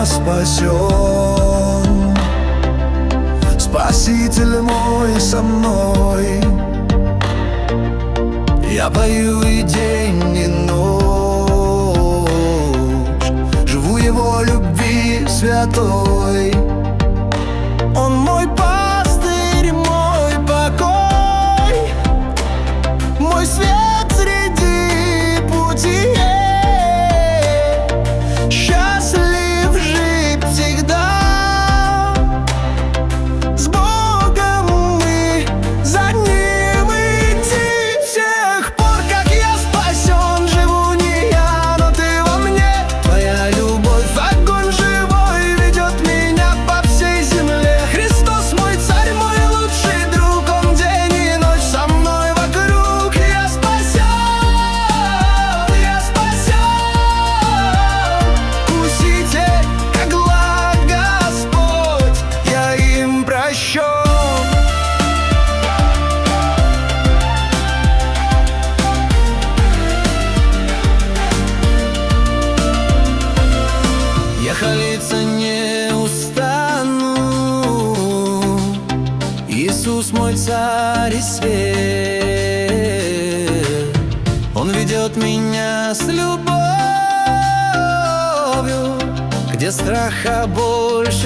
я спасен. Спаситель мой со мной. Я пою и день, и ночь, живу Его любви святой. Он мой пастырь, мой покой, мой свет среди пути. Счастлив жить всегда. С Богом мы, за Ним идти. С тех пор, как я спасен, живу не я, но Ты во мне. Твоя любовь, огонь живой, ведет меня по всей земле. Христос мой царь, мой лучший друг, Он день и ночь со мной вокруг. Я спасен, я спасен. Вкусите, как благ Господь, я им прощен. Я хвалиться не устану. Иисус мой царь и свет. Он ведет меня с любовью, где страха больше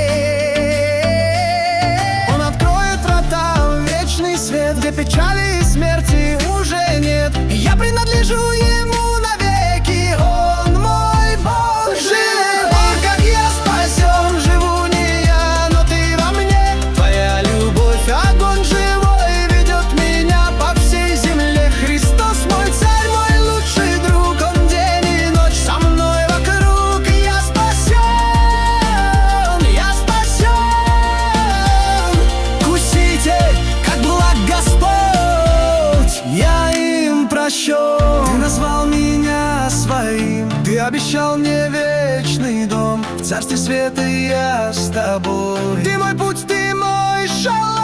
нет. Он откроет врата в вечный свет, где печали и смерти уже нет. Я принадлежу Ему навеки, Он мой Бог живой. Как я спасен, живу не я, но Ты во мне. Твоя любовь, огонь живой, ведет меня по всей земле. Христос мой царь, мой лучший друг, Он день и ночь со мной вокруг. Я спасен, я спасен. Вкусите, как благ Господь, я им прощен. Ты назвал меня своим, Ты обещал мне вечный дом. В царстве света я с Тобой. Ты мой путь, Ты мой шалом.